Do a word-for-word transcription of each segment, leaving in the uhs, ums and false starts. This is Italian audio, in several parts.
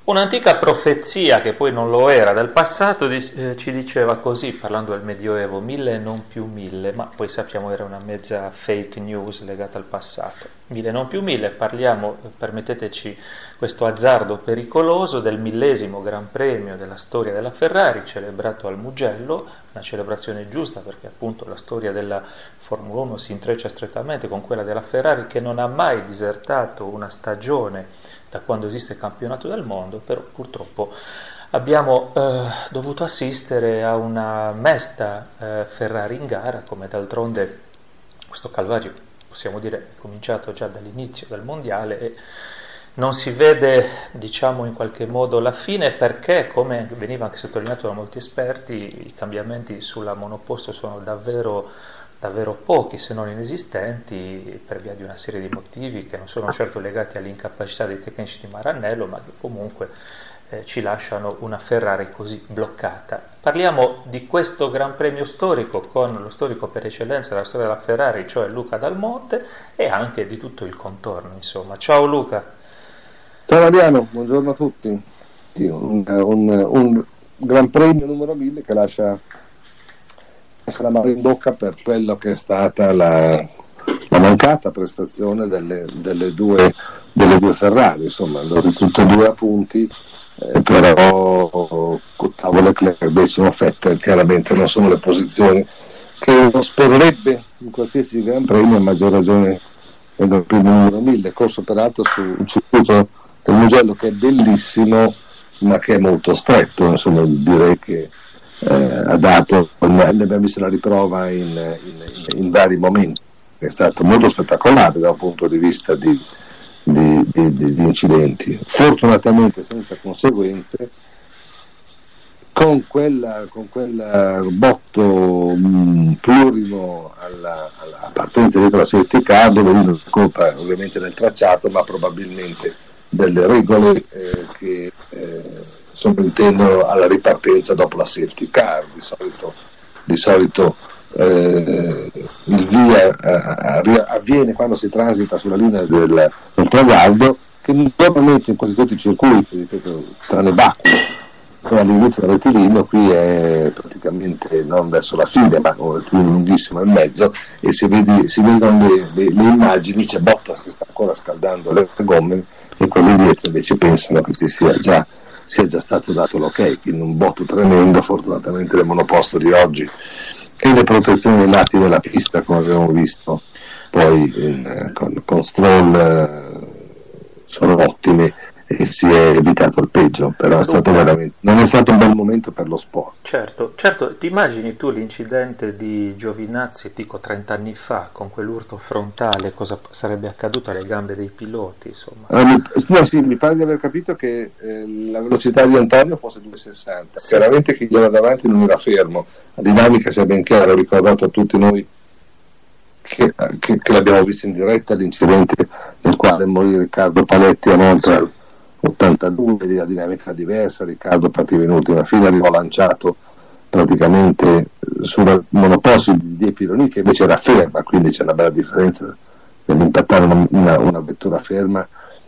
Un'antica profezia, che poi non lo era, del passato eh, ci diceva così, parlando del Medioevo, mille e non più mille, ma poi sappiamo era una mezza fake news legata al passato. Mille e non più mille, parliamo, permetteteci questo azzardo pericoloso, del millesimo Gran Premio della storia della Ferrari, celebrato al Mugello, una celebrazione giusta perché appunto la storia della Formula uno si intreccia strettamente con quella della Ferrari, che non ha mai disertato una stagione da quando esiste il campionato del mondo, però purtroppo abbiamo eh, dovuto assistere a una mesta eh, Ferrari in gara, come d'altronde questo calvario, possiamo dire, è cominciato già dall'inizio del mondiale e non si vede, diciamo, in qualche modo la fine, perché, come veniva anche sottolineato da molti esperti, i cambiamenti sulla monoposto sono davvero davvero pochi, se non inesistenti, per via di una serie di motivi che non sono certo legati all'incapacità dei tecnici di Maranello, ma che comunque eh, ci lasciano una Ferrari così bloccata. Parliamo di questo Gran Premio storico con lo storico per eccellenza della storia della Ferrari, cioè Luca Dal Monte, e anche di tutto il contorno, insomma. Ciao Luca. Ciao Mariano, buongiorno a tutti. Sì, un, un, un Gran Premio numero mille che lascia la mano in bocca per quello che è stata la, la mancata prestazione delle, delle, due, delle due Ferrari, insomma, tutte e due a punti, eh, però ottavo Leclerc, decimo Vettel, chiaramente non sono le posizioni che uno sporerebbe in qualsiasi Gran Premio, a maggior ragione nel Gran Premio numero mille, corso peraltro su un circuito del Mugello che è bellissimo ma che è molto stretto, insomma direi che Eh, ha dato, ne abbiamo visto la riprova in, in, in vari momenti, è stato molto spettacolare da un punto di vista di, di, di, di, di incidenti, fortunatamente senza conseguenze, con quella con quel botto mh, plurimo alla, alla partenza dietro la safety car, dove non è colpa ovviamente del tracciato ma probabilmente delle regole eh, che eh, sovrintendono alla ripartenza dopo la safety car. Di solito, di solito eh, il via eh, avviene quando si transita sulla linea del, del traguardo, che normalmente in quasi tutti i circuiti, ripeto, tranne Baku e all'inizio del rettilineo, qui è praticamente non verso la fine ma un rettilineo lunghissimo in mezzo, e se vedi, si vedono le, le, le immagini, c'è Bottas che sta ancora scaldando le gomme e quelli dietro invece pensano che ci sia già sia già stato dato l'ok, quindi un botto tremendo. Fortunatamente le monoposto di oggi e le protezioni ai lati della pista, come abbiamo visto poi in, con, con Stroll, eh, sono ottime e si è evitato il peggio, però è stato veramente, non è stato un bel momento per lo sport. Certo, certo, ti immagini tu l'incidente di Giovinazzi, dico trenta anni fa, con quell'urto frontale, cosa sarebbe accaduto alle gambe dei piloti, insomma? Ah, mi, no, sì, mi pare di aver capito che eh, la velocità di Antonio fosse due virgola sessanta, sì. Chiaramente chi gli era davanti non era fermo, la dinamica sia ben chiara, ho ricordato a tutti noi che, che, che l'abbiamo visto in diretta, l'incidente nel quale morì Riccardo Paletti a Montreal ottantadue, la dinamica diversa, Riccardo partiva in ultima fila, arrivò lanciato praticamente sulla monoposto di De Pironi, che invece era ferma, quindi c'è una bella differenza nell'impattare una, una, una vettura ferma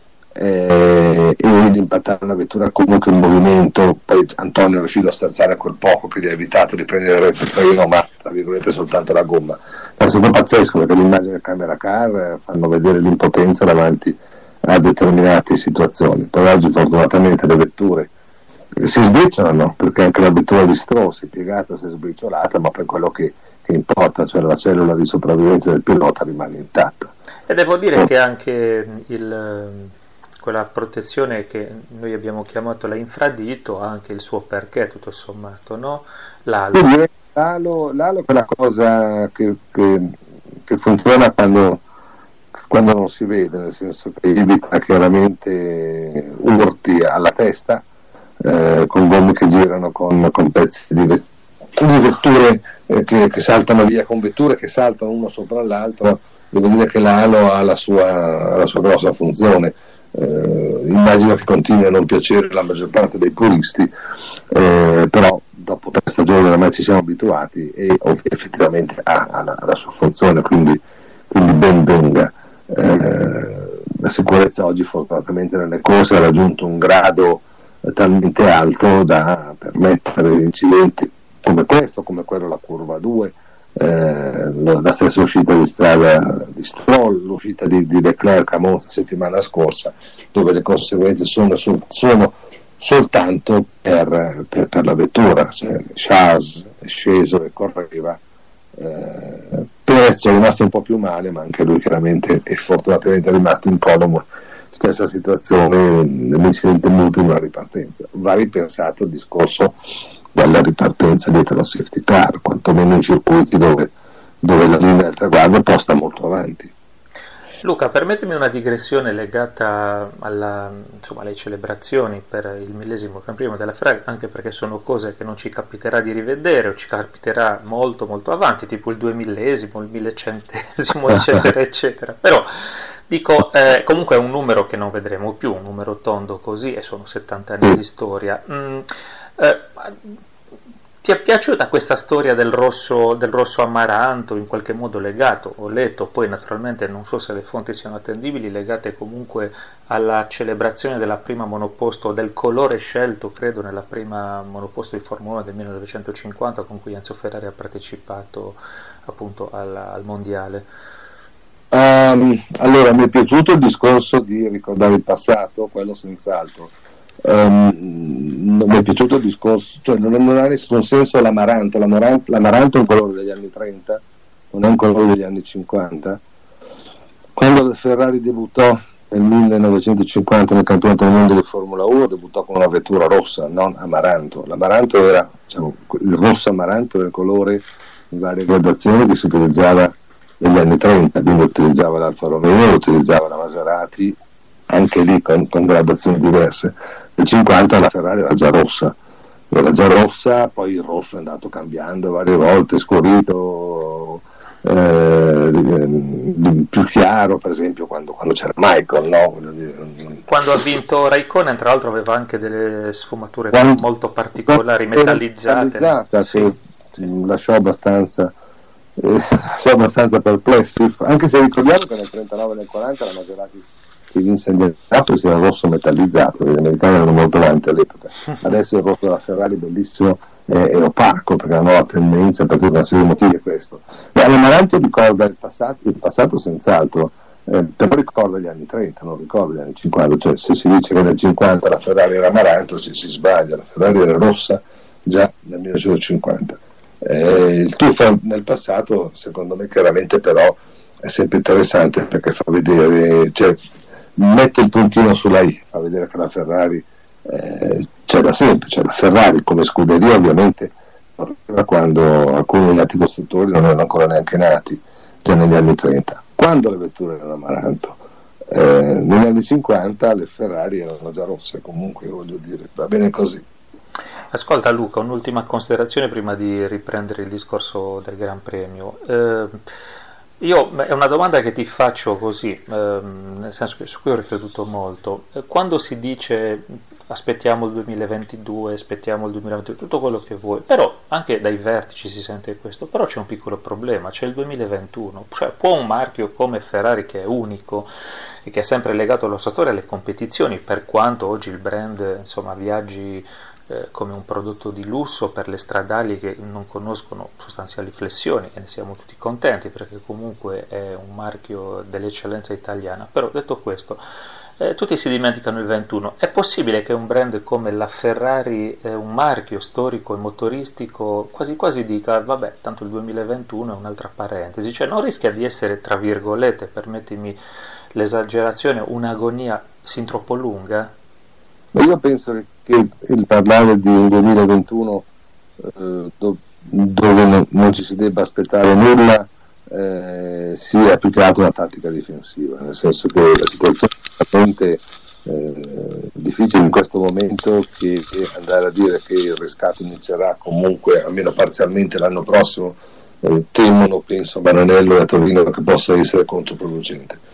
eh, e l'impattare una vettura comunque in movimento. Poi Antonio è riuscito a sterzare a quel poco che gli ha evitato di prendere il retrotreno, ma tra virgolette soltanto la gomma. È stato pazzesco perché l'immagine del camera car fanno vedere l'impotenza davanti a determinate situazioni. Per oggi fortunatamente le vetture si sbriciolano, perché anche la vettura di Stroll si è piegata, si è sbriciolata, ma per quello che, che importa, cioè la cellula di sopravvivenza del pilota, rimane intatta. E devo dire oh. che anche il, quella protezione che noi abbiamo chiamato la infradito ha anche il suo perché, tutto sommato, no? L'alo. L'alo, l'alo è quella cosa che, che, che funziona quando quando non si vede, nel senso che evita chiaramente urti alla testa, eh, con gomme che girano con, con pezzi di, ve- di vetture eh, che, che saltano via, con vetture che saltano uno sopra l'altro. Devo dire che l'alo ha la sua, la sua grossa funzione. Eh, immagino che continui a non piacere la maggior parte dei puristi, eh, però dopo tre stagioni ormai ci siamo abituati e effettivamente ha, ha, la, ha la sua funzione, quindi, quindi ben venga. Eh, la sicurezza oggi fortunatamente nelle corse ha raggiunto un grado talmente alto da permettere incidenti come questo, come quello alla curva due, eh, la stessa uscita di strada di Stroll, l'uscita di, di Leclerc a Monza settimana scorsa, dove le conseguenze sono, sono soltanto per, per, per la vettura. Cioè, Charles è sceso e correva, eh, Perez è rimasto un po' più male, ma anche lui chiaramente e fortunatamente è rimasto incolume. Stessa situazione nell'incidente multiplo alla ripartenza. Va ripensato il discorso della ripartenza dietro la safety car, quantomeno in circuiti dove, dove la linea del traguardo posta molto avanti. Luca, permettimi una digressione legata alla, insomma, alle celebrazioni per il millesimo Gran Premio della Ferrari, anche perché sono cose che non ci capiterà di rivedere o ci capiterà molto molto avanti, tipo il duemillesimo, il millecentesimo, eccetera, eccetera. Però dico, eh, comunque è un numero che non vedremo più, un numero tondo così, e sono settanta anni di storia. Mm, eh, Ti è piaciuta questa storia del rosso, del rosso amaranto, in qualche modo legato, ho letto, poi naturalmente non so se le fonti siano attendibili, legate comunque alla celebrazione della prima monoposto, del colore scelto, credo, nella prima monoposto di Formula uno del millenovecentocinquanta, con cui Enzo Ferrari ha partecipato appunto al, al mondiale? Um, allora, mi è piaciuto il discorso di ricordare il passato, quello senz'altro. Um, non mi è piaciuto il discorso, cioè non, non ha nessun senso l'amaranto. l'amaranto l'amaranto è un colore degli anni trenta, non è un colore degli anni cinquanta. Quando la Ferrari debuttò nel millenovecentocinquanta nel campionato del mondo di Formula uno, debuttò con una vettura rossa, non amaranto. L'amaranto era, diciamo, il rosso amaranto era il colore in varie gradazioni che si utilizzava negli anni trenta, quindi utilizzava l'Alfa Romeo, utilizzava la Maserati, anche lì con, con gradazioni diverse. Nel cinquanta la Ferrari era già rossa, era già rossa, poi il rosso è andato cambiando varie volte, scolorito, eh, più chiaro, per esempio quando, quando c'era Michael, no? Voglio dire, quando ha vinto Raikkonen, tra l'altro, aveva anche delle sfumature quando, molto particolari, metallizzate, metallizzata, sì. Che lasciò abbastanza eh, lasciò abbastanza perplessi, anche se ricordiamo che nel trentanove e nel quaranta la Maserati che vinse in Napoli era rosso metallizzato, gli americani erano molto avanti all'epoca. Adesso il rosso della Ferrari bellissimo è, è opaco, perché la nuova tendenza per tutta una serie di motivi è questo. E all'amaranto ricorda il passato, il passato senz'altro, eh, però ricorda gli anni trenta, non ricorda gli anni cinquanta. Cioè, se si dice che nel cinquanta la Ferrari era amaranto, ci si sbaglia, la Ferrari era rossa già nel millenovecentocinquanta. Eh, il tuffo nel passato, secondo me, chiaramente però è sempre interessante, perché fa vedere, cioè mette il puntino sulla I, fa vedere che la Ferrari eh, c'è da sempre, cioè la Ferrari come scuderia ovviamente quando alcuni degli altri costruttori non erano ancora neanche nati, già negli anni trenta, quando le vetture erano amaranto. Eh, negli anni cinquanta le Ferrari erano già rosse, comunque voglio dire, va bene così. Ascolta Luca, un'ultima considerazione prima di riprendere il discorso del Gran Premio. Eh, io è una domanda che ti faccio così, ehm, nel senso che su cui ho riflettuto molto. Quando si dice aspettiamo il duemilaventidue, aspettiamo il duemilaventidue, tutto quello che vuoi, però anche dai vertici si sente questo, però c'è un piccolo problema, c'è il duemilaventuno, cioè può un marchio come Ferrari, che è unico e che è sempre legato alla sua storia, alle competizioni, per quanto oggi il brand insomma viaggi Eh, come un prodotto di lusso per le stradali che non conoscono sostanziali flessioni, e ne siamo tutti contenti perché comunque è un marchio dell'eccellenza italiana. Però detto questo, eh, tutti si dimenticano il ventuno. È possibile che un brand come la Ferrari, eh, un marchio storico e motoristico, quasi quasi dica vabbè, tanto il duemilaventuno è un'altra parentesi, cioè non rischia di essere, tra virgolette, permettimi l'esagerazione, un'agonia sin troppo lunga? Io penso che il parlare di un duemilaventuno eh, do, dove non, non ci si debba aspettare nulla eh, sia più che altro una tattica difensiva, nel senso che la situazione è veramente eh, difficile in questo momento, che, che andare a dire che il riscatto inizierà comunque almeno parzialmente l'anno prossimo, eh, temono, penso, Maranello e a Torino, che possa essere controproducente.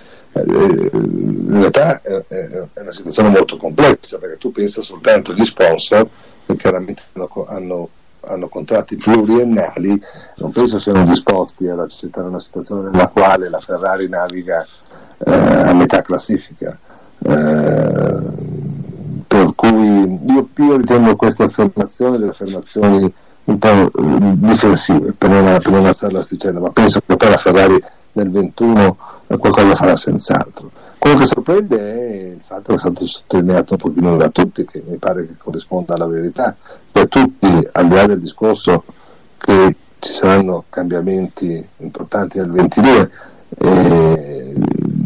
In realtà è una situazione molto complessa, perché tu pensa soltanto agli sponsor, che chiaramente hanno, hanno, hanno contratti pluriennali, non penso siano disposti ad accettare una situazione nella quale la Ferrari naviga eh, a metà classifica, eh, per cui cui io, io ritengo queste affermazioni delle affermazioni un po' eh, difensive per non, per non alzare l'asticella, ma penso che poi la Ferrari nel ventuno eh, qualcosa farà senz'altro. Quello che sorprende è il fatto che è stato sottolineato un pochino da tutti, che mi pare che corrisponda alla verità, per tutti, al di là del discorso che ci saranno cambiamenti importanti nel ventidue, eh,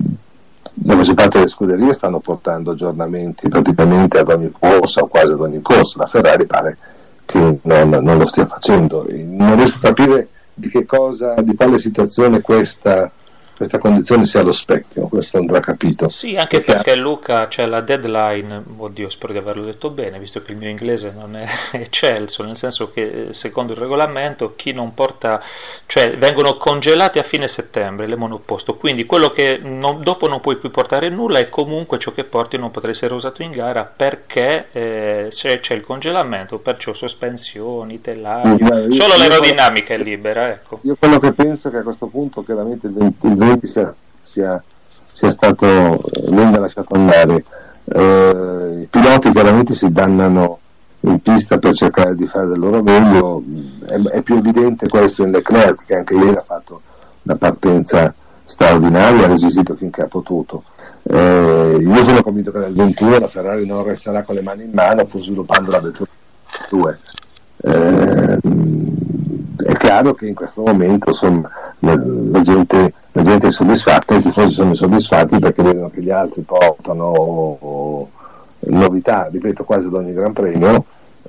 la maggior parte delle scuderie stanno portando aggiornamenti praticamente ad ogni corsa o quasi ad ogni corsa. La Ferrari pare che non, non lo stia facendo. E non riesco a capire di che cosa, di quale situazione questa questa condizione sia allo specchio, questo andrà capito. Sì, anche perché, perché Luca, c'è la deadline, oddio spero di averlo detto bene, visto che il mio inglese non è eccelso, nel senso che secondo il regolamento chi non porta, cioè vengono congelati a fine settembre le monoposto, quindi quello che non, dopo non puoi più portare nulla e comunque ciò che porti non potrà essere usato in gara perché eh, c'è, c'è il congelamento, perciò sospensioni, telaio, Guarda, io, solo io l'aerodinamica quello, è libera, ecco. Io quello che penso è che a questo punto chiaramente il venti sia, sia, sia stato venga lasciato andare. Eh, i piloti chiaramente si dannano in pista per cercare di fare del loro meglio, è, è più evidente questo in Leclerc, che anche ieri ha fatto una partenza straordinaria, ha resistito finché ha potuto. Eh, io sono convinto che nel ventuno la Ferrari non resterà con le mani in mano pur sviluppando la vettura due. Eh, è chiaro che in questo momento insomma, la, la, gente, la gente è soddisfatta, i tifosi sono soddisfatti perché vedono che gli altri portano o, o, novità, ripeto, quasi ad ogni Gran Premio,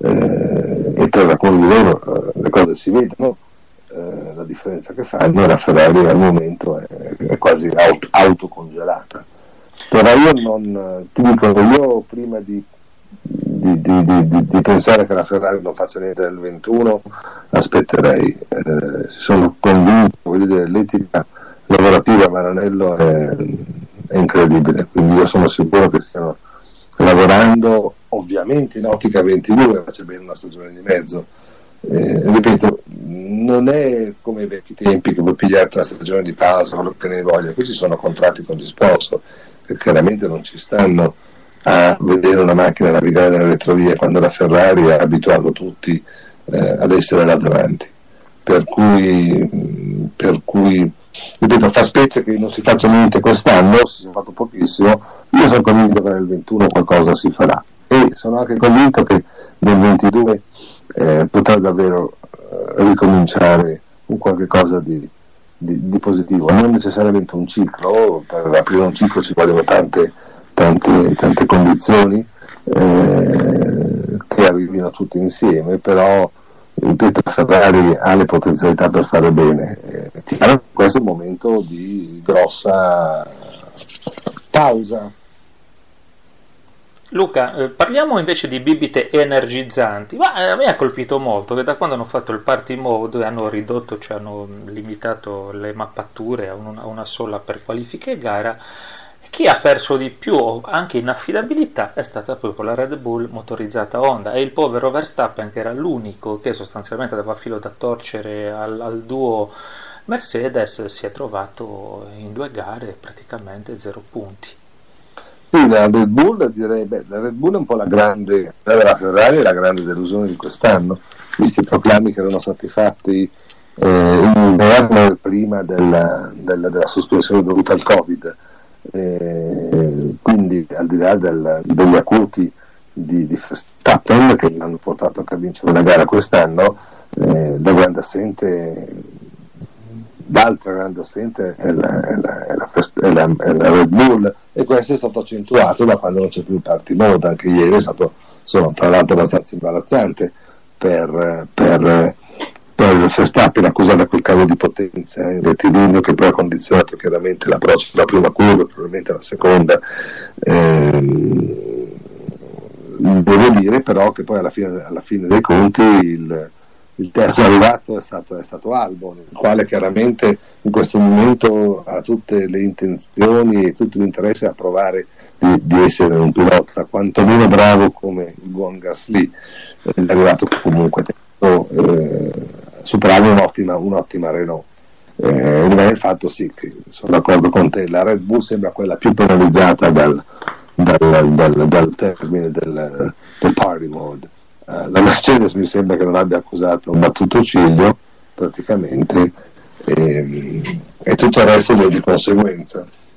eh, e per alcuni di loro eh, le cose si vedono, eh, la differenza che fanno, la Ferrari al momento è, è quasi auto, autocongelata. Però io non ti dico che io prima di Di, di, di, di pensare che la Ferrari non faccia niente nel ventuno aspetterei, eh, sono convinto, voglio dire, l'etica lavorativa a Maranello è, è incredibile, quindi io sono sicuro che stiano lavorando ovviamente in ottica ventidue, ma c'è bene una stagione di mezzo, eh, ripeto, non è come ai vecchi tempi che puoi pigliare la stagione di pausa, quello che ne voglia, qui ci sono contratti con gli sponsor che chiaramente non ci stanno a vedere una macchina navigare nelle retrovie quando la Ferrari ha abituato tutti eh, ad essere là davanti, per cui, per cui ripeto, fa specie che non si faccia niente quest'anno, si è fatto pochissimo. Io sono convinto che nel ventuno qualcosa si farà e sono anche convinto che nel ventidue eh, potrà davvero eh, ricominciare un qualche cosa di, di, di positivo, non necessariamente un ciclo, per aprire un ciclo ci vogliono tante Tante, tante condizioni eh, che arrivino tutti insieme, però ripeto, Ferrari ha le potenzialità per fare bene. Eh, chiaro, questo è un momento di grossa pausa. Luca, eh, parliamo invece di bibite energizzanti. Ma eh, a me ha colpito molto che da quando hanno fatto il party mode hanno ridotto, cioè hanno limitato le mappature a una, a una sola per qualifica e gara. Chi ha perso di più anche in affidabilità è stata proprio la Red Bull motorizzata Honda e il povero Verstappen, che era l'unico che sostanzialmente aveva filo da torcere al, al duo Mercedes, si è trovato in due gare praticamente zero punti. Sì, la Red Bull, direi, beh, la Red Bull è un po' la grande, la Ferrari è la grande delusione di quest'anno, visti i proclami che erano stati fatti eh, in inverno prima della, della, della sospensione dovuta al Covid. Eh, quindi al di là del, degli acuti di, di Verstappen che l'hanno portato anche a vincere una gara quest'anno, eh, la grande assente, l'altra grande assente è la, è, la, è, la, è, la, è la Red Bull, e questo è stato accentuato da quando non c'è più il party mode. Anche ieri è stato, sono tra l'altro abbastanza imbarazzante per, per per Verstappen accusare quel cavo di potenza in rettilineo che poi ha condizionato chiaramente l'approccio della prima curva, probabilmente la seconda. Eh, devo dire però che poi alla fine, alla fine dei conti il, il terzo arrivato è stato, è stato Albon, il quale chiaramente in questo momento ha tutte le intenzioni e tutto l'interesse a provare di, di essere un pilota quantomeno bravo come il buon Gasly, è arrivato comunque eh, superare un'ottima, un'ottima Renault. Eh, il fatto sì che sono d'accordo con te, la Red Bull sembra quella più penalizzata dal, dal, dal, dal termine del, del party mode. Uh, la Mercedes mi sembra che non abbia accusato un battuto ciglio praticamente, e, e tutto il resto è di conseguenza.